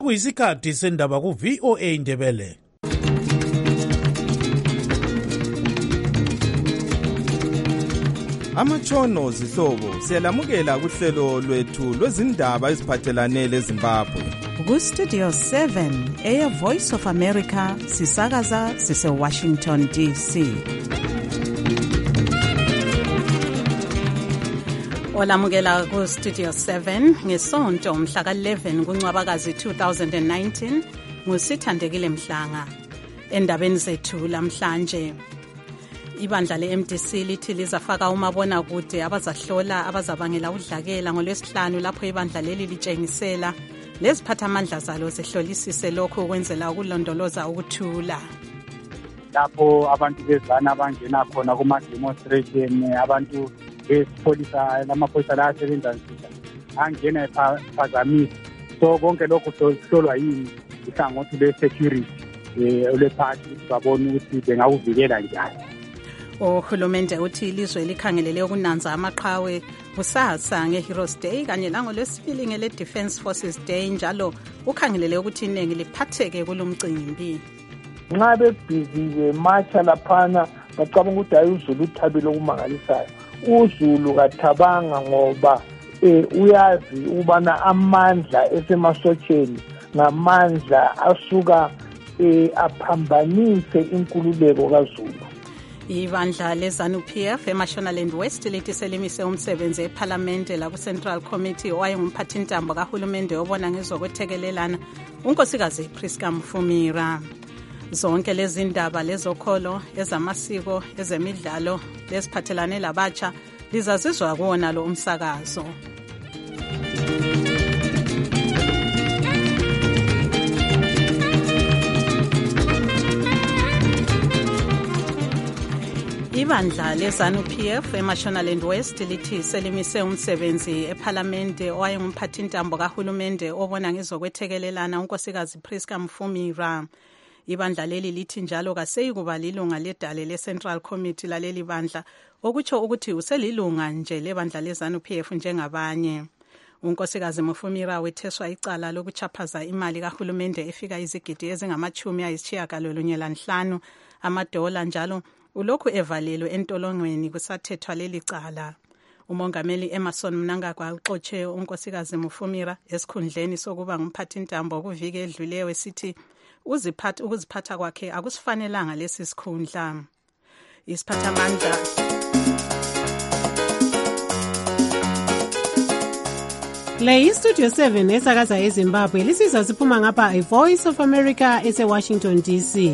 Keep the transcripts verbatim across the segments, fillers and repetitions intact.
Kuyisikhathi sendaba ku V O A Ndebele. Amatshono zihlobo siyalamukela kuhlelo lwethu lwezindaba eziphathelane leZimbabwe. Ku Studio seven Air Voice of America sisakaza sise Washington D C. Olamukela ku Studio seven ngesonto mhla ka eleven kuNcwabakazi two thousand nineteen ngusithandekile Mhlanga. Endabeni zethu lamhlanje ibandla le-M D C lithi lizafaka umabona kude abazahlola abazabangela udlakela ngolwesihlanu lapho ibandla leli litshengisela leziphathamandla zalo zihlolisise lokho ukwenzela ukulondoloza ukuthula. Lapho abantu bezana abangena khona kuma-demonstration, abantu besipholisa lamapholisa la asebenza nsika angena ephazamisa. So konke lokho kuhlolwa yini ihlangothi le-security olwephathi babona ukuthi bengawuvikela njani. Uhulumende uthi ilizwe likhangelele ukunanza amaqhawe kusasa ngeHeroes Day kanye langolwesibili ngele-Defence Forces Day, njalo ukhangelele ukuthi iningi liphatheke kulomcimbi. Nxa bebhizi matsha laphana bacabanga ukuthi hayi uZulu uthabile okumangalisayo. uZulu kathabanga ngoba eh, uyazi ubana amandla esemasotsheni ngamandla asuka eh, aphambanise inkululeko kaZulu. Ibandla leZANU-P F eMashonaland West lithi selimise umsebenzi eParliamente la ku-Central Committee owayengumphathintambo kahulumende obona ngezokwethekelelana unkosikazi Priska Mfumira. Zonke lezi ndaba lezokholo, ezamasiko, ezemidlalo leziphathelane labatsha lizazizwa kuwona lo umsakazo. Ibandla leZANU-P F eMashonaland West lithi selimise umsebenzi eParliamente owayengumphathintambo kahulumende obona ngezokwethekelelana unkosikazi Priska Mfumira. Ibandla leli lithi njalo kaseyikuba lilunga ledale le-Central Committee laleli bandla, okutsho ukuthi uselilunga nje lebandla leZANU-P F njengabanye. Unkosikazi Mfumira wetheswa icala lokuchaphaza imali kahulumende efika izigidi ezingamachumi ayisitshiyagalolunye lanhlanu amadola, njalo ulokhu evalelwe entolongweni kusathethwa leli cala. Umongameli Emerson Mnangagwa uxotshe unkosikazi Mfumira esikhundleni sokuba ngumphathintambo kuviki edluleyo esithi uziphatha ukuziphatha kwakhe akusifanelanga lesi sikhundla. Isiphathamandla Le iStudio seven esakaza eZimbabwe lisiza siphuma ngapha iVoice of America ese Washington D C.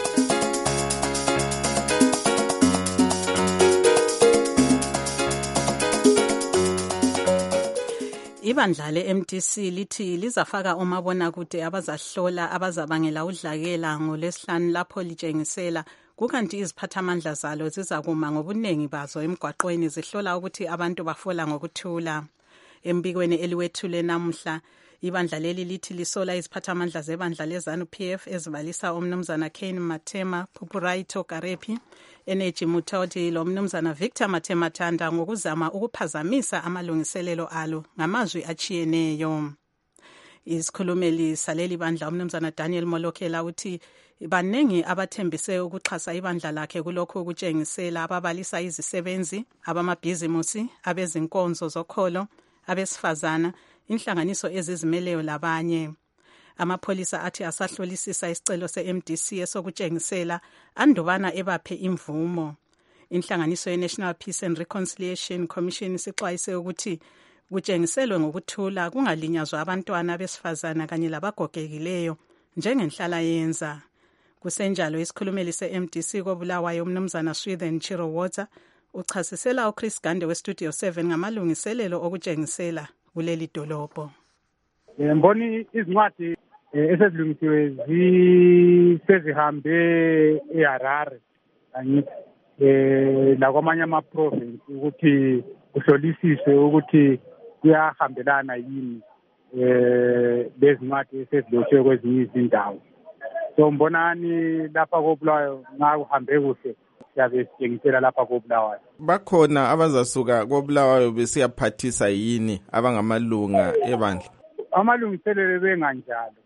Ibandla le-M D C lithi lizafaka omabona kude abazahlola abazabangela udlakela ngolwesihlanu lapho litshengisela, kukanti iziphathamandla zalo zizakuma ngobuningi bazo emgwaqweni zihlola ukuthi abantu bafola ngokuthula. Embikweni eliwethule namuhla, ibandla leli lithi lisola iziphathamandla zebandla leZANU-P F ezibalisa umnumzana Kane Matema, Pupuraito Karepi, Energy Mutoti lo mnumzana Victor Matemathanda ngokuzama ukuphazamisa amalungiselelo alo ngamazwi achiyeneyo. Isikhulumeli saleli bandla umnumzana Daniel Molokela uthi banengi abathembise ukuxhasa ibandla lakhe kulokho ukutshengisela ababalisa izisebenzi, abamabhizimusi, abezinkonzo zokholo, abesifazana, inhlanganiso ezizimeleyo labanye. Amapholisa athi asahlolisisa isicelo se-M D C esokutshengisela andubana ebaphe imvumo. Inhlanganiso ye-National Peace and Reconciliation Commission isixwayise ukuthi kutshengiselwe ngokuthula kungalinyazwa abantwana besifazana kanye labagogekileyo njengenhlala yenza. Kusenjalo isikhulumeli se-M D C koBulawayo umnumzana Swithen Chirowodza uchasisela uChris Gande weStudio seven ngamalungiselelo okutshengisela kuleli dolobho. Mboni izincwadi esezilungisiwe zisezihambe eHarare angithi eh la kwamanye ama province ukuthi kuhlolisiswe ukuthi kuyahambelana yini eh lezincwadi esezilotshwe kwezinye izindawo. So mbonani lapha koBulawayo ngakuhambe kuhle siyabe sitshengisela lapha koBulawayo. Bakhona abazasuka koBulawayo besiyaphathisa yini abangamalunga ebandla? Amalungiselelo benganjalo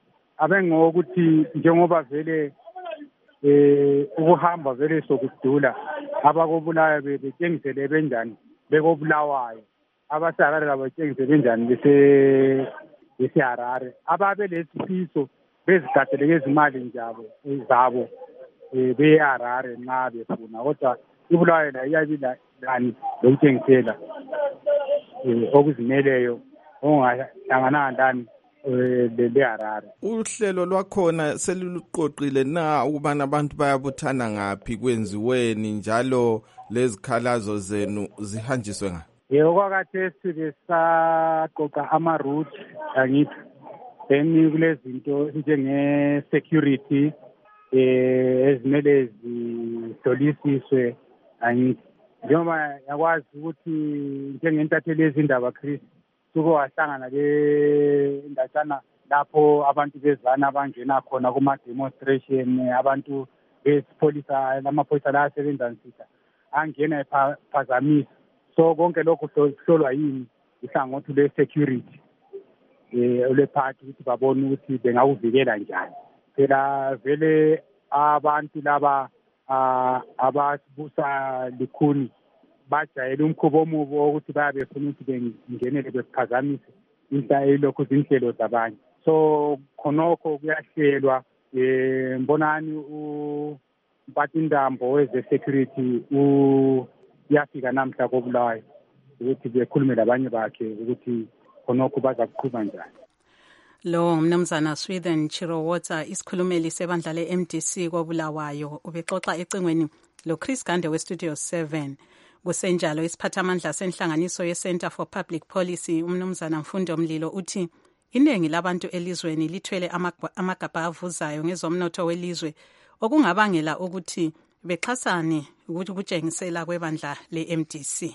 abengokuthi njengoba vele eh ukuhamba vele sokudula abakobulayo betshengisele benjani bekobulawayo abaseharare labo betshengise benjani bese beseharare ababe lesifiso bezigadeleke izimali njalo zabo eh beharare nxa befuna kodwa ibulawayo la iyabila lani lokutshengisela eh okuzimeleyo ongahlangana ndani leHarare. Uhlelo lwakhona seliluqoqile na ukubana abantu bayabuthana ngapi kwenziweni njalo lezikhalazo zenu zihanjiswe ngapi? Yebo kwakhathesi besaqoqa ama routes angithi then kulezinto njenge security eh ezimele zihlolisiswe angithi njengoba yakwazi ukuthi njengentatheli yezindaba Chris suke wahlangana ke ndathana lapho abantu bezana abangena khona kuma demonstration abantu bespolisa lamapholisa la asebenza nsitha angena ephazamisa so konke lokho kuhlolwa yini ihlangothi le security eh ole party ukuthi babone ukuthi bengawuvikela njani phela vele abantu laba ababusa likhuni bajayele umkhubo omubi ukuthi bayabefuna ukuthi bengenele bephazamise inhlelo zinhlelo zabanye so khonokho kuyahlelwa eh mbonani umphathindambo weze security u yafika namhla kobulawayo ukuthi bekhulume labanye bakhe ukuthi khonokho baza kuqhubeka njani. Lo mnumzana Swithin Chirowotsa isikhulumeli sebandla le M D C kobulawayo ubexoxa ecingweni lo Chris Gande we Studio seven. Kusenjalo isiphathamandla senhlanganiso ye-Center for Public Policy umnumzana Mfundo Mlilo uthi iningi labantu elizweni lithwele amagabha avuzayo ngezomnotho welizwe okungabangela ukuthi bexhasane ukuthi kutshengisela kwebandla le-M D C.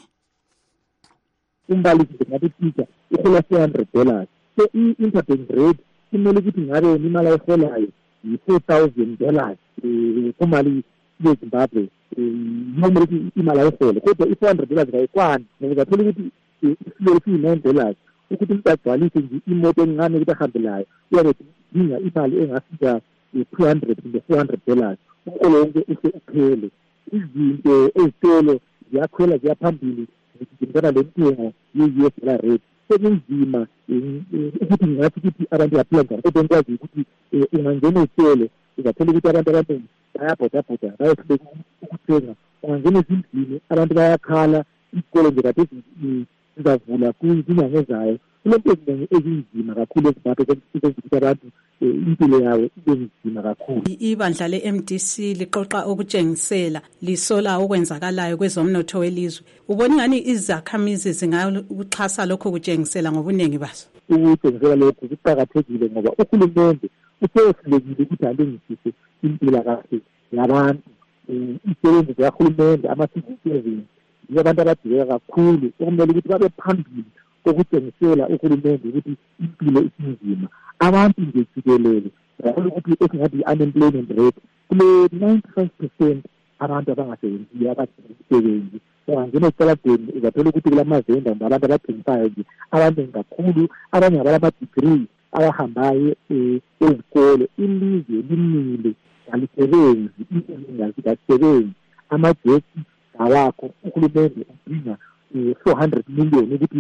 Umbalisi ngathi teacher ihola four hundred dollars so i-interbank rate kumele ukuthi ngabe imali ayiholayo yi-four thousand dollars kumali yeZimbabwe noma ukuthi imali ayihole kodwa i-four hundred dollars kayikwani ngoba uzathola ukuthi isilo siyi-nine dollars ukuthi umuntu agcwalise nje imoto encane ukuthi ahambelayo uyabe dinga imali engafika two hundred kumbe four hundred dollars umholo wonke use uphele izinto ezitolo ziyakhwela ziyaphambili zidingana le ntengo ye-U S dollar rate sekunzima ukuthi ngathi ukuthi abantu baphila njani kodwa ngikwazi ukuthi ungangena ezitolo uzathola ukuthi abantu abaningi bayabhodabhoda bayehluleka ukuthenga ungangena ezindlini abantu bayakhala isikole nje kade zizavula kwinyanga ezayo kulento eziningi ezinzima kakhulu ezimbabwe ukuthi abantu impilo yawo ibe nzima kakhulu. Ibandla le-M D C liqoqa okutshengisela lisola okwenzakalayo kwezomnotho welizwe. Ubona ngani izakhamizi zingakuxhasa lokho kutshengisela ngobuningi baso? Ukutshengisela lokho kuqakathekile ngoba uhulumende usehlulekile ukuthi alungisise impilakahle yabantu. Isebenzi zikahulumende ama-civil servants abantu abadileka kakhulu okumele ukuthi babe phambili kokutshengisela uhulumende ukuthi impilo isinzima. Abantu nje jikelele ngakho ukuthi esingathi unemployment rate kule ninety-five percent abantu abangasebenziyo abasebenzi ungangena ecalageni uzathola ukuthi kulamazenda abantu abathengisayo nje abantu kakhulu abanye abala-degree abahambayo ezikole ilizwe limile alisebenzi ingazikasebenzi amajethi awakho uhulumende udinga four hundred million ukuthi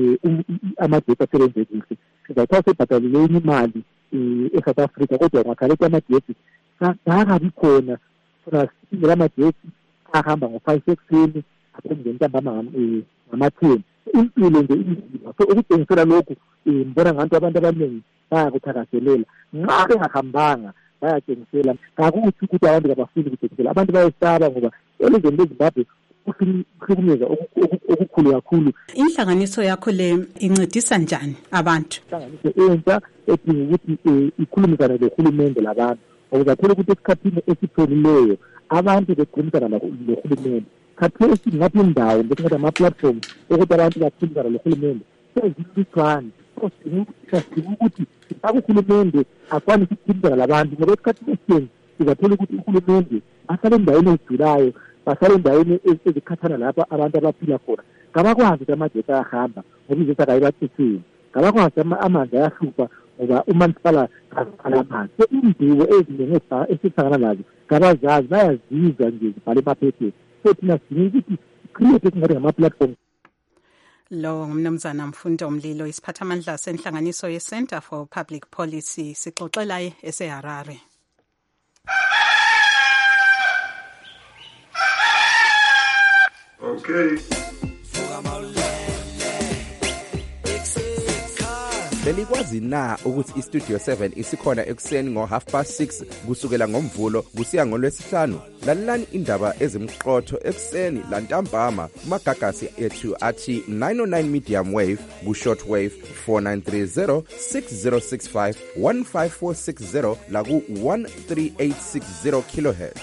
amajethi asebenze kuhle sizathiwa sebhatalile imali e-South Africa kodwa ngakhaleti amajethi kakabi khona funa singela amajethi ahamba ngo-five ekuseni aphinde ntambama ngama-ten impilo nje inzima so ukutshengisela lokhu mbona ngabantu abantu abaningi bayakuthakazelela nxa bengahambanga bayatshengisela kakuthi ukuthi abantu kabafuni ukutshengisela abantu bayesaba ngoba elizweni leZimbabwe kuhlukumeza okukhulu kakhulu. Inhlanganiso yakho le incedisa njani abantu? Inhlanganiso entsha edinga ukuthi ikhulumisane lohulumende labantu uzathola ukuthi esikhathini esiphelileyo abantu bekhulumisana lohulumende khathesi ngathi indawo besingathi ama-platform ukuthi abantu bakhulumisana lohulumende sezilutshwane sidinga ukuthi uhulumende akwanise ukukhulumisana labantu ngoba esikhathini esiningi uzathola ukuthi uhulumende ahlale endaweni ezijulayo basale endaweni ezikhathana lapha abantu abaphila khona ngabakwazi ukuthi amajethi ayahamba ngoba ijethi akayibathetheni ngabakwazi amanzi ayahlupha ngoba umasipala amanzi so indibo ezinenge esihlangana nazo ngabazazi bayazizwa nje zibhale emaphepheni so thina sidinga ukuthi create esingathi ngama-platform. Lo ngumnumzana Mfundo Mlilo, isiphathamandla senhlanganiso ye-Center for Public Policy, sixoxela eseHarare. Okay. Belikwazi na ukuthi iStudio seven isikhona ekuseni ngo half past six kusukela ngomvulo kusiya ngolwesihlanu? Lalelani indaba ezimqotho ekuseni lantambama kumagagasi ethu athi nine oh nine medium wave ku short wave four nine three zero six zero six five one five four six zero la ku one three eight six zero kilohertz.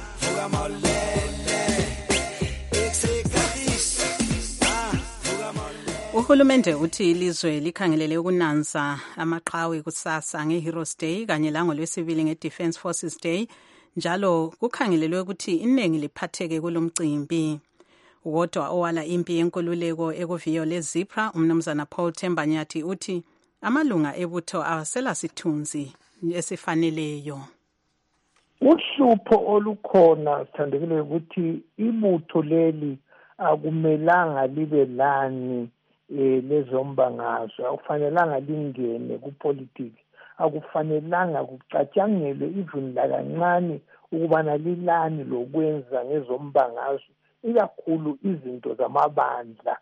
Uhulumende uthi ilizwe likhangelele ukunanza amaqhawe kusasa ngeHeroes Day kanye langolwesibili ngeDefence Forces Day, njalo kukhangelelwe ukuthi iningi liphatheke kulomcimbi. Wodwa owala impi yenkululeko ekuviyo leZipra, umnumzana Paul Thembanyathi uthi amalunga ebutho awasela sithunzi esifaneleyo. Uhlupho olukhona sithandekile ukuthi ibutho leli akumelanga libe lani eh lezombangazwe, akufanelanga lingene kupolitiki, akufanelanga kucatshangelwe even la kancane ukubana lilani lokwenza ngezombangazwe, ikakhulu izinto zamabandla.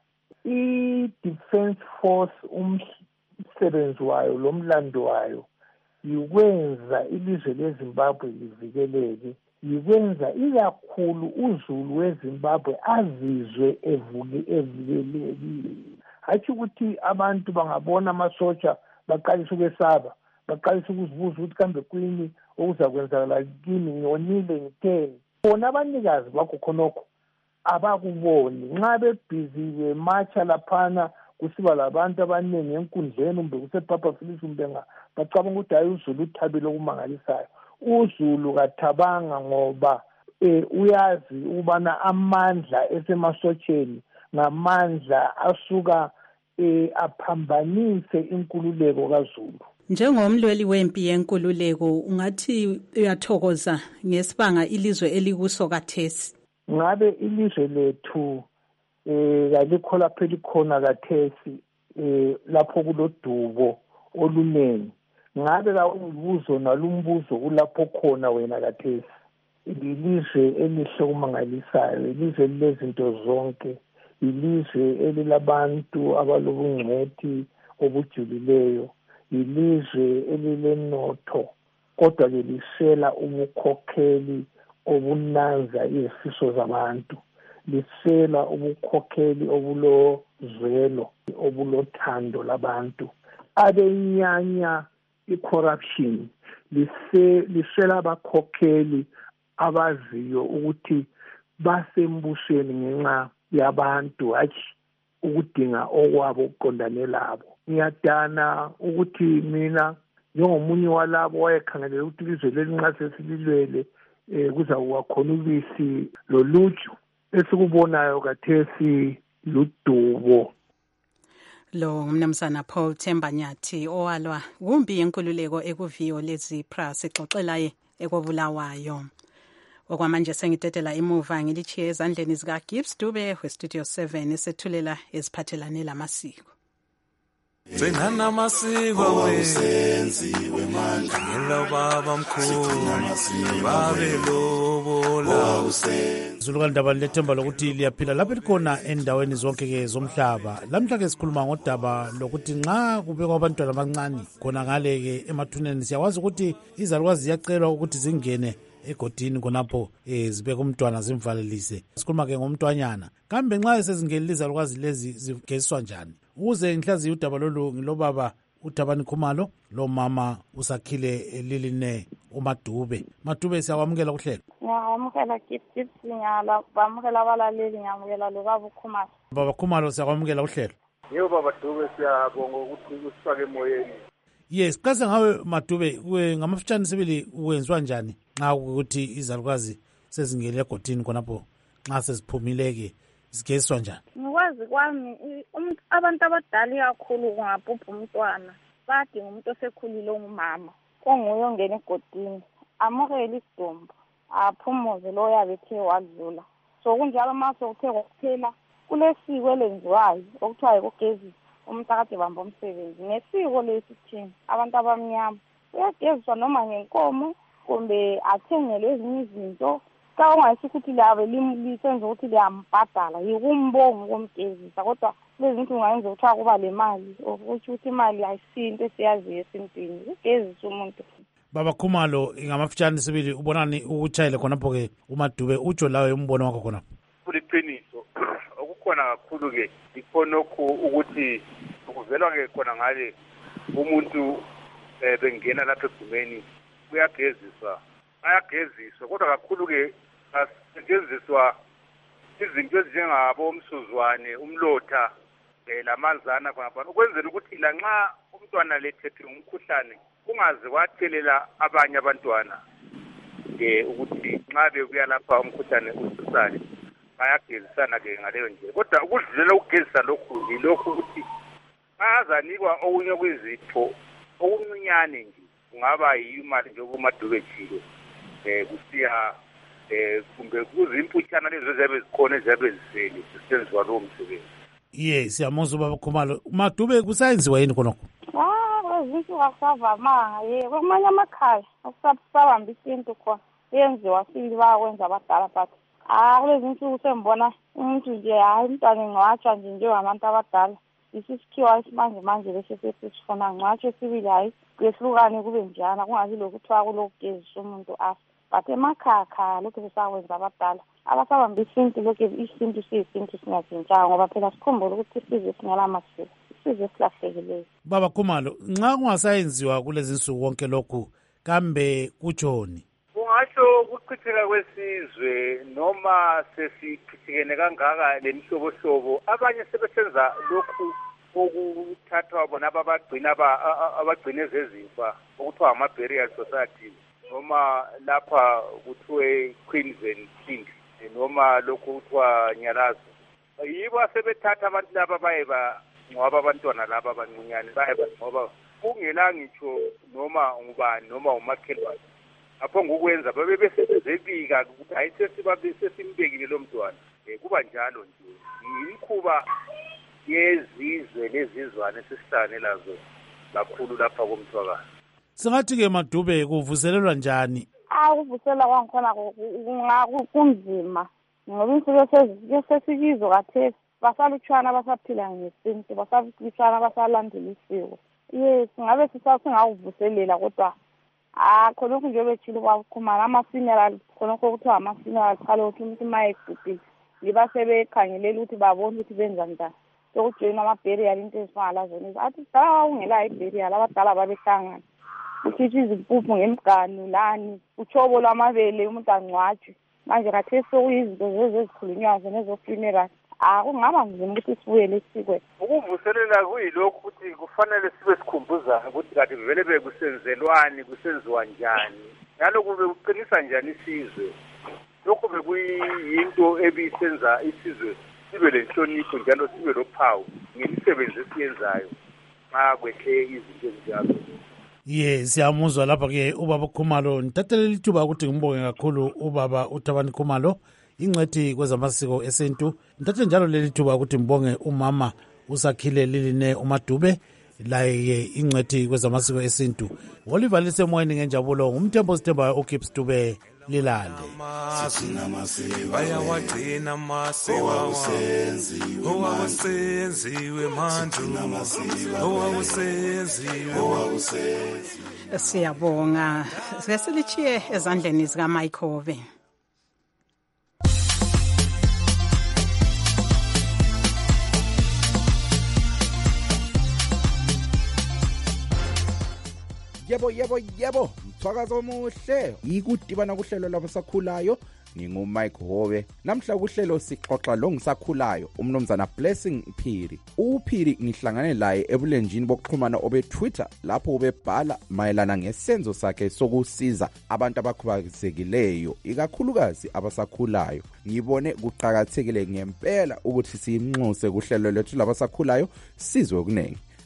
I-Defence Force umsebenzi wayo lomlando wayo yikwenza ilizwe leZimbabwe livikeleke, yikwenza ikakhulu uZulu weZimbabwe azizwe evikelekile. Hathi ukuthi abantu bangabona amasotsha baqalisa ukwesaba, baqalisa ukuzibuza ukuthi kambe kwini okuzakwenzakala kimi, ngiyonile ngitheni. Bona abanikazi bakho khonokho abakuboni, nxa bebhizi bematsha laphana kusiba labantu abaningi enkundleni umbe kusepapa Phyllis Mbenga bacabanga ukuthi hayi uZulu uthabile okumangalisayo. uZulu kathabanga ngoba eh uyazi ubana amandla esemasotsheni ngamandla asuka eh aphambanise inkululeko kaZulu. Njengomlweli wempi yenkululeko ungathi uyathokoza ngesibanga ilizwe elikuso kathesi? Ngabe ilizwe lethu eh kalikho lapho likhona kathesi eh lapho kulodubo olunengi. Ngabe kawubuzo nalumbuzo kulapho khona wena kathesi. Ilizwe elihle kumangalisayo, ilizwe lezinto zonke, ilizwe elilabantu abalobungcwethi obujulileyo, ilizwe elilenotho, kodwa ke lisela ubukhokheli obunanza izifiso zabantu, lisela ubukhokheli obulozwelo, obulothando labantu, abenyanya i-corruption, lise lisela abakhokheli abaziyo ukuthi basembusweni ngenxa yabantu hayi ukudinga okwabo ukuqondane labo. Ngiyadana ukuthi mina njengomunye walabo wayekhangelele ukuthi ilizwe lelinqa sesililwele eh kuzakuba khona ubisi loluju esikubonayo kathesi ludubo. Lo ngumnumzana Paul Thembanyathi owalwa kumbi yenkululeko ekuviyo leZipra, sixoxela ye ekobulawayo. Okwamanje sengidedela imuva ngilichiye ezandleni zika Gibbs Dube weStudio seven esethulela eziphathelane lamasiko. Senana masiko wesenziwe manje ngelo baba mkhulu babelobola usenzi Zulu kandaba lethemba lokuthi liyaphila lapho likhona endaweni zonke ke zomhlaba. Lamhla ke sikhuluma ngodaba lokuthi nxa kubekwa abantwana abancane khona ngale ke emathuneni siyakwazi ukuthi izalukwazi ziyacelwa ukuthi zingene egodini khonapho eh zibeke umntwana zimvalelise. Sikhuluma ke ngomntwanyana. Kambe nxa sezingenile izalukwazi lezi zigeziswa njani? Uze ngihlazi udaba lolu ngilobaba uThabani Khumalo, lo mama usakhile Liline uMadube. Madube siyakwamukela kuhlelo. Ngiyamukela Gibbs, ngiyala bamukela abalaleli, ngiyamukela lo baba uKhumalo. Baba Khumalo siyakwamukela kuhlelo. Yebo baba Dube siyabonga ukuthi usifake emoyeni. Yes, kase ngawe Madube kuwe ngamafutshane sibili uwenziwa njani nxa ukuthi izalukwazi sezingele egodini khonapho nxa seziphumileke zigeziswa njani? Ngikwazi kwami abantu abadala kakhulu kungabhubha umntwana badinga umuntu osekhulile ongumama onguye ongena egodini amukele isidumbu aphumuze lo yabe ethe wadlula. So kunjalo mase uthe kwaphela kulesiko elenziwayo okuthiwa ukugezisa umuntu akade bamba umsebenzi. Nesiko lesithini abantu abamnyama uyageziswa noma ngenkomo kumbe athengelwe ezinye izinto. Xa ungayisi ukuthi labe lisenza ukuthi liyambhadala yikumbongo komgezisa kodwa lezi zinto ungayenza ukuthiwa kuba le mali ukuthi ukuthi imali ayisinto esiyaziyo esintwini ugezisa umuntu. Baba Khumalo ngamafitshane sibili ubonani ukuchayela khonapho-ke uMadube utsho lawe umbono wakho khonapho. Kuliqiniso okukhona kakhulu ke ikhonokho ukuthi ukuvelwa ke khona ngale umuntu bengena lapha egumeni kuyageziswa ayageziswa kodwa kakhulu ke asetshenziswa izinto ezinjengabo umsuzwane umlotha lamanzana khona ukwenzela ukuthi la nxa umntwana lethethwe umkhuhlane kungaze kwathelela abanye abantwana ke ukuthi nxa bekuya lapha umkhuhlane ususale bayagezisana ke ngaleyo nje kodwa ukudlulela ukugezisa lokhu yilokhu ukuthi bayazanikwa okunye kwizitho okuncinyane nje kungaba yimali nje kuMadube Chilo eh kusiya eh kumbe kuzimputshana lezo ezabe zikhona ezabe zisele sisenziwa lo msebenzi. Ye siyamuzwa Baba Khumalo Madube kusayenziwa yini khonokho? Ah izinto akasavamanga ye kwamanye amakhaya akusabamba isinto khona yenziwa sili bakwenza abadala but ah kulezi insuku sembona umuntu nje hayi umntwana engcwatshwa nje njengabantu abadala isikhiwa isimanje manje bese sesifuna ngcwatshwe sibili hayi kuyehlukane kube njana kungazi lokuthiwa kulokugezisa umuntu afa but emakhakha lokho besakwenza abadala abasabamba isinto lokho isinto siyisinto singatshintshanga ngoba phela sikhumbula ukuthi isizwe singela masiko isizwe silahlekileyo. Baba Khumalo nxa kungasayenziwa kulezi insuku konke lokhu kambe kutshoni? Kungasho ukuchitheka kwesizwe noma sesichithekene kangaka lemihlobohlobo abanye sebesenza lokhu okuthathwa bona abagcina abagcina ezezimfa okuthiwa ama-burial society noma lapha kuthiwe Queens and Kings noma lokhu kuthiwa Nyalazo yibo asebethatha abantu laba baye bangcwaba abantwana laba abancinyane baye bangcwaba kungela ngitsho noma ngubani noma umakhelwane apho ngokwenza babe besebezebika ukuthi hayi sesimbekile lo mntwana kuba njalo nje imkhuba yezizwe lezizwane sesihlane lazo kakhulu lapha komthwakazi. Singathi-ke Madube kuvuselelwa njani? Ah kuvusela kwangikhona kunzima ngoba insuku sesikizo kathesi basalutshwana basaphila ngesintu basalutshwana basalandela isiko. Yes ngabe sisasingawuvuselela kodwa ah khonokho nje betshilo kwakhumana ama-funeral khonokho kuthiwa ama-funeral qala ukuthi umuntu uma egugile liba sebekhangelela ukuthi babone ukuthi benza njani sokujoyina ama-burial into ezifana lazona athi dala ungelayo i-burial abadala babehlangana ukhitshwa izimpuphu ngemganu lani utshobo lwamabele umuntu angcwatshwe manje kathesi sokuyizinto zezo ezikhulunywayo zona ezo-funeral ah kungaba nzima ukuthi sibuyele esikweni. Ukuvuselela kuyilokhu ukuthi kufanele sibe sikhumbuzana ukuthi kade vele bekusenzelwani kusenziwa njani njalo kube kuqinisa njani isizwe lokhu bekuyinto ebisenza isizwe sibe lenhlonipho njalo sibe lophawu ngemisebenzi esiyenzayo xa kwethe izinto ezinjalo. Ye siyamuzwa lapha-ke ubaba Khumalo nithathele lithuba ukuthi ngimbonge kakhulu ubaba uThabani Khumalo ingcwethi kwezamasiko esintu. Nithathe njalo leli thuba ukuthi mbonge umama uSakhile Liline uMadube laye ingcwethi kwezamasiko esintu. Ngolivalise emoyeni ngenjabulo ngumthembo sithembayo uKips Dube lilale. Bayawagcina amasiko owawusenziwe manje owawusenziwe. Siyabonga sesilichiye ezandleni zika Michael. Yebo yebo yebo mthwakazo omuhle ikudibana kuhlelo labasakhulayo nginguMike Howe. Namhla kuhlelo sixoxa lo ngisakhulayo umnomzana Blessing Phiri. uPhiri ngihlangane laye ebulenjini bokuxhumana obe Twitter lapho ubebhala mayelana ngesenzo sakhe sokusiza abantu abakhubazekileyo ikakhulukazi abasakhulayo. Ngibone kuqhakathekile ngempela ukuthi siyinxuse kuhlelo lethu labasakhulayo sizwe kunenge.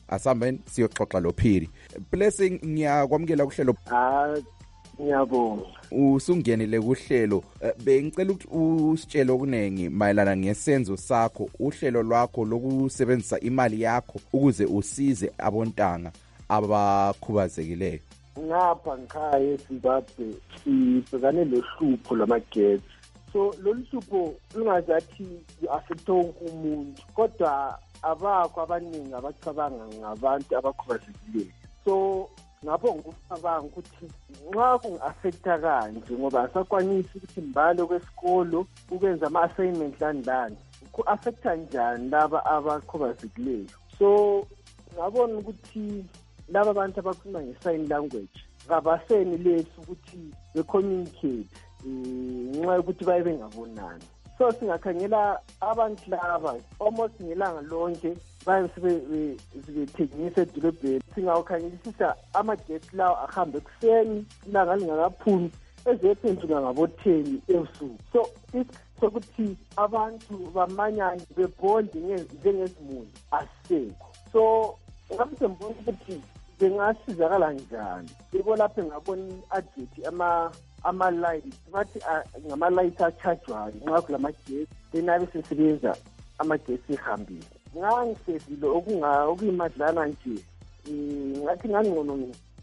asambeni siyoxoxa lophiri. Blessing, ngiyakwamukela kuhlelo. Ah, ngiyabonga. Usungenile kuhlelo. Bengicela ukuthi usitshele okunengi mayelana ngesenzo sakho, uhlelo lwakho lokusebenzisa imali yakho ukuze usize abontanga abakhubazekileyo. Ngapha ngikhaya eZimbabwe sibhekane lohlupho lwamagetsi. So lolu hlupho lungazathi affect wonke umuntu, kodwa abakho abaningi abacabanga ngabantu abakhubazekileyo. So ngapho ngikucabanga ukuthi nxa kungi-affecta kanje ngoba asakwanisi ukuthi mbalo kwesikolo ukwenza ama-assignment landlani, ku-affecta njani laba abakhubazekileyo. So ngabona ukuthi laba bantu abakhuluma nge-sign language kabaseni lethu ukuthi be-communicate ngenxa yokuthi baye bengabonani. So singakhangela abantu laba almost ngelanga lonke baye sebethengisa edolobheni. Singawukhangelisisa amagetsi lawo ahambe ekuseni ilanga lingakaphumi ezephenduka ngabo-ten ebusuku. So sokuthi abantu bamanyane bebonde njengezimuli asisekho. So ngabe sembona ukuthi bengasizakala njani. Yebo lapho ngabona i-advert ama ama-light bathi ngama-light achajwayo nxa kulamagetsi then abe sesebenza amagetsi ehambile. Ngangisezile okuyimadlana nje ngathi ngangcono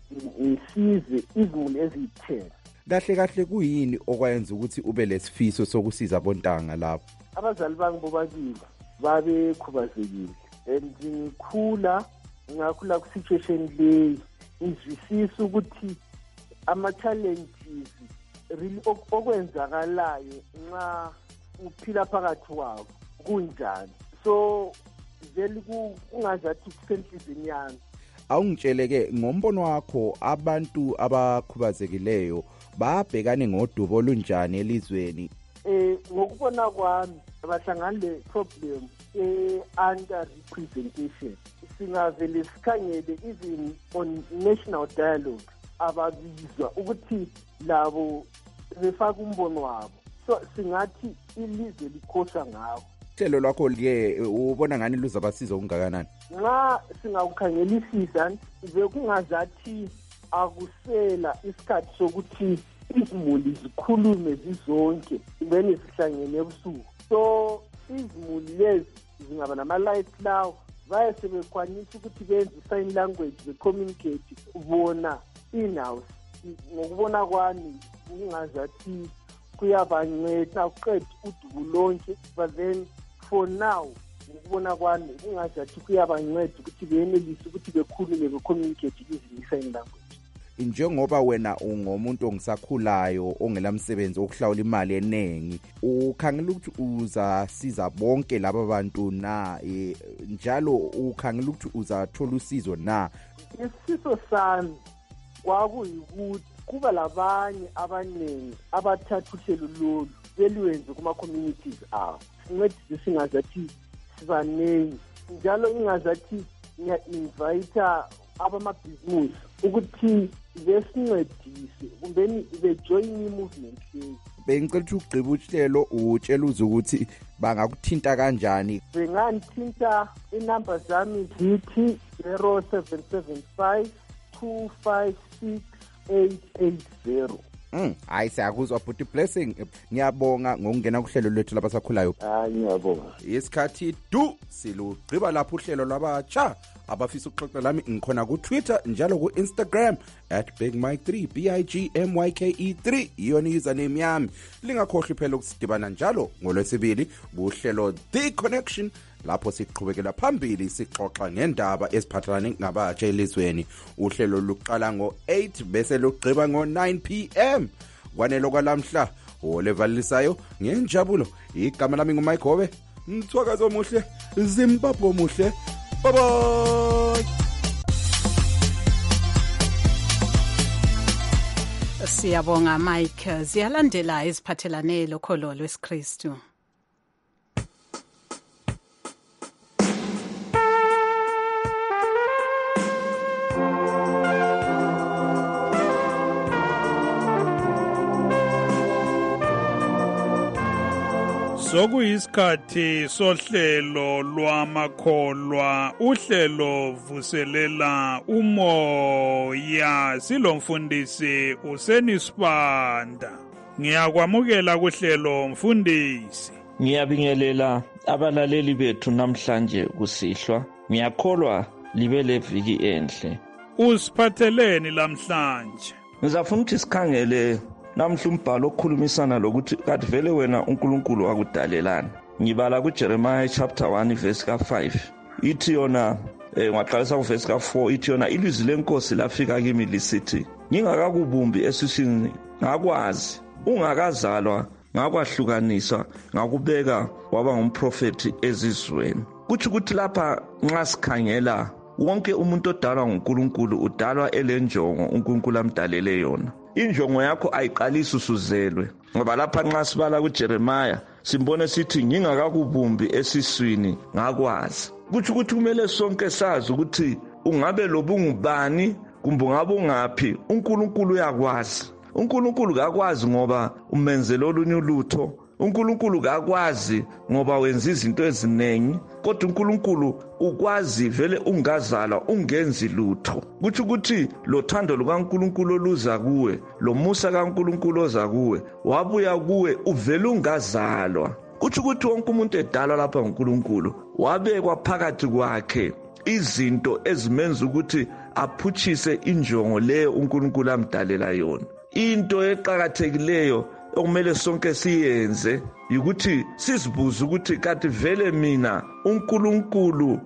ngisize izimuli eziyi-ten. Kahle kahle kuyini okwayenza ukuthi ube lesifiso sokusiza abontanga lapho? Abazali bami bobabili babekhubazekile and ngikhula ngakhula ku-situation leyi ngizwisisa ukuthi ama-challenges really okwenzakalayo nxa uphila phakathi kwabo kunjani. So vele kungazathi kusenhlizini yami. Awungitsheleke ngombono wakho abantu abakhubazekileyo babhekane ngodubo olunjani elizweni? Eh ngokubona kwami abahlangana le problem e-under representation. Singavele sikhangele even on national dialogue ababizwa ukuthi labo befaka umbono wabo. So singathi ilizwe likhosa ngawo. Uhlelo lwakho ke ubona ngani luzabasiza okungakanani? Nxa singawukhangelisisa bekungazathi akusela isikhathi sokuthi izimuli zikhulume zizonke then sihlangene ebusuku. So izimuli lezi zingaba nama-lights lawo baye sebekwanisa ukuthi benze sign language be-communicate bona in-house. Ngokubona kwami kungazathi kuyabanceda uqeda udubu lonke, but then for now ngokubona kwami kungazathi kuyabanceda ukuthi benelise ukuthi bekhulume be-communicate using i-sign language. Njengoba wena ungomuntu ongisakhulayo ongelamsebenzi okuhlawula imali eningi, ukhangela ukuthi uzasiza bonke laba bantu na? Njalo ukhangela ukuthi uzathola usizo na? Isifiso sami kwakuyikuthi kuba labanye abaningi abathatha uhlelo lolu belwenze kuma-communities abo. Sincedise singazathi sibaningi, njalo ingazathi ngiya-invita abamabhizinisi ukuthi besincedise kumbeni bejoyine i-movement leyi. Bengicela ukuthi ugqiba uhlelo utshela uze ukuthi bangakuthinta kanjani. Bengangithinta inamba zami zithi zero seven seven five two five six eight eight zero. Mm, hayi siyakuzwa futhi Blessing. Ngiyabonga ngokungena kuhlelo lwethu labasakhulayo. Ah, ngiyabonga. Isikhathi du silugqiba lapho uhlelo lwabatsha abafisa ukuxoxa lami ngikhona ku Twitter njalo ku Instagram at big mike three b i g m y k e three iyona username yami. Lingakhohlwa phela ukusidibana njalo ngolwesibili kuhlelo The Connection lapho siqhubekela phambili sixoxa ngendaba eziphathelene nabatsha elizweni. Uhlelo luqala ngo eight bese lugqiba ngo nine p m kwanelo kwalamhla olevalisayo ngenjabulo. Igama lami nguMike Hobe, mthwakazo omuhle, Zimbabwe omuhle. Bye bye. Siyabonga Mike. Ziyalandela iziphathelane lokholo lwesikristu. Sokuyisikhathi sohlelo lwamakholwa, uhlelo vuselela umoya, silomfundisi uSenisibanda. Ngiyakwamukela kuhlelo mfundisi. Ngiyabingelela abalaleli bethu namhlanje kusihlwa. Ngiyakholwa libe leviki enhle. Usiphatheleni lamhlanje? Ngizafuna ukuthi sikhangele namhla umbhalo okhulumisana lokuthi kanti vele wena uNkulunkulu wakudalelana. Ngibala kuJeremiah chapter one verse ka five. Ithi yona eh ngaqalisa kuverse ka four, ithi yona ilizwi lenkosi lafika kimi lisithi, ngingakakubumbi esiswini ngakwazi, ungakazalwa ngakwahlukaniswa, ngakubeka waba ngumprofeti ezizweni. Kuthi ukuthi lapha nxa sikhangela wonke umuntu odalwa nguNkulunkulu udalwa elenjongo uNkulunkulu amdalele yona. Injongo yakho ayiqalisi usuzelwe, ngoba lapha nxa sibala kuJeremiah simbone sithi ngingakakubumbi esiswini ngakwazi. Kuthi ukuthi kumele sonke sazi ukuthi ungabe lobungubani kumbe ungabe ungaphi, uNkulunkulu uyakwazi. uNkulunkulu kakwazi ngoba umenzele olunye ulutho. uNkulunkulu kakwazi ngoba wenza izinto eziningi, kodwa uNkulunkulu ukwazi vele ungazalwa ungenzi lutho. Kuthi ukuthi lo thando lukaNkulunkulu oluza kuwe, lo musa kaNkulunkulu oza kuwe, wabuya kuwe uvele ungazalwa. Kuthi ukuthi wonke umuntu edalwa lapha nguNkulunkulu wabekwa phakathi kwakhe izinto ezimenza ukuthi aphutshise injongo leyo uNkulunkulu amdalela yona. Into eqhakathekileyo okumele sonke siyenze ukuthi sizibuze ukuthi kanti vele mina uNkulunkulu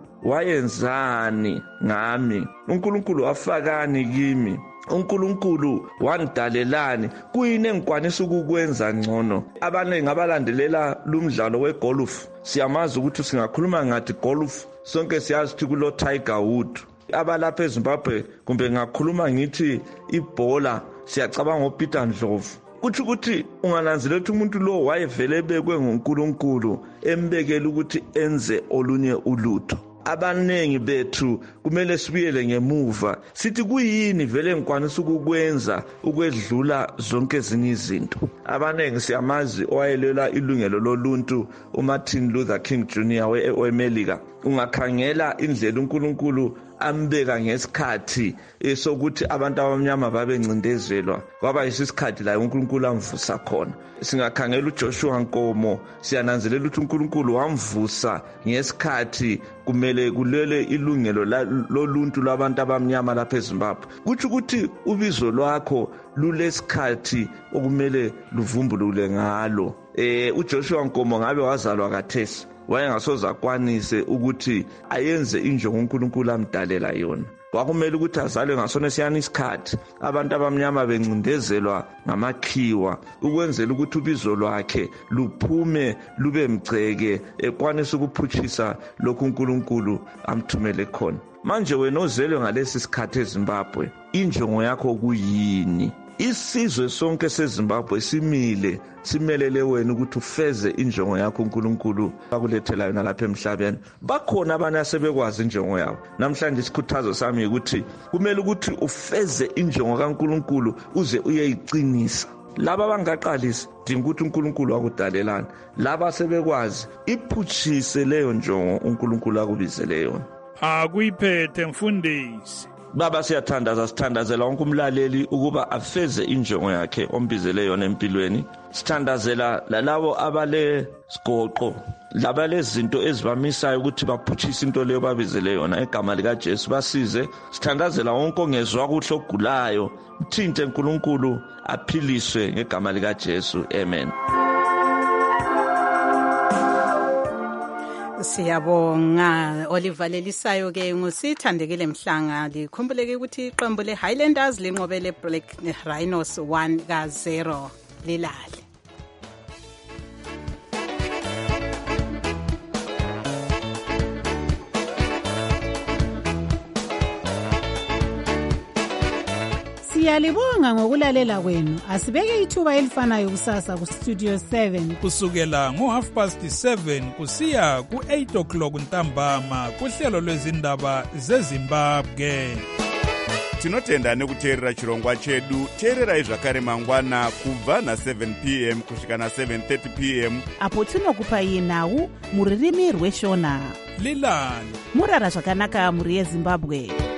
wayenzani ngami, uNkulunkulu wafakani kimi, uNkulunkulu wangidalelani, kuyini engikwanisa ukukwenza ngcono. Abaningi abalandelela lumdlalo wegolf siyamazi ukuthi singakhuluma ngathi golf sonke siyazi ukuthi kulo Tiger Woods. Abalapha eZimbabwe kumbe ngakhuluma ngithi ibhola siyacabanga ngoPeter Ndlovu. Kuthi ukuthi ungananzelela ukuthi umuntu lo wayevele ebekwe nguNkulunkulu embekele ukuthi enze olunye ulutho. Abanengi bethu kumele sibuyele ngemuva sithi kuyini vele ngikwanisa ukukwenza ukwedlula zonke ezinye izinto. Abanengi siyamazi owayelela ilungelo loluntu uMartin Luther King Junior weAmerica. Ungakhangela indlela uNkulunkulu ambeka ngesikhathi esokuthi abantu abamnyama babencindezelwa, kwaba yisikhathi la uNkulunkulu amvusa khona. Singakhangela uJoshua Nkomo siyananzelela ukuthi uNkulunkulu wamvusa ngesikhathi kumele kulele ilungelo loluntu labantu abamnyama lapha eZimbabwe. Kuthi ukuthi ubizo lwakho lulesikhathi okumele luvumbulule ngalo. Eh uJoshua Nkomo ngabe wazalwa kathesi, wayengasoze akwanise ukuthi ayenze injongo uNkulunkulu amdalela yona. Kwakumele ukuthi azalwe ngasona siyana isikhathi abantu abamnyama bencindezelwa ngamakhiwa ukwenzela ukuthi ubizo lwakhe luphume lube mgceke ekwanisa ukuphutshisa lokhu uNkulunkulu amthumele khona. Manje wena ozelwe ngalesi sikhathi eZimbabwe, injongo yakho kuyini? Isizwe sonke seZimbabwe simile simelele wena ukuthi ufeze injongo yakho uNkulunkulu akulethela yona lapha emhlabeni. Bakhona abanye asebekwazi injongo yabo. Namhlanje isikhuthazo sami ukuthi kumele ukuthi ufeze injongo kaNkulunkulu uze uyeyiqinisa. Laba abangaqalisi dinga ukuthi uNkulunkulu wakudalelana, laba sebekwazi iphutshise leyo njongo uNkulunkulu akubizele yona. Akuyiphethe mfundisi. Baba siyathandaza sithandazela wonke umlaleli ukuba afeze injongo yakhe ombizele yona empilweni. Sithandazela lalabo abale sigoqo, labale zinto ezibamisayo ukuthi baphutshise into leyo babizele yona egama lika Jesu basize. Sithandazela wonke ongezwa kuhle ogulayo, mthinte uNkulunkulu aphiliswe ngegama lika Jesu. Amen. Siyabonga olivalelisayo ke ngusithandekile Mhlanga. Likhumbuleke ukuthi iqembu leHighlanders linqobele Black Rhinos one ka zero lilale. Siyalibonga ngokulalela kwenu. Asibeke ithuba elifanayo kusasa ku Studio seven kusukela ngo half past seven kusiya ku eight o'clock ntambama kuhlelo lwezindaba zeZimbabwe. tinotenda nekuteerera chirongwa chedu. Teererai zvakare mangwana kubva na-seven p m kusvika na-seven thirty p m apo tinokupai nhau mururimi rweshona. Lilan murara zvakanaka mhuri yeZimbabwe.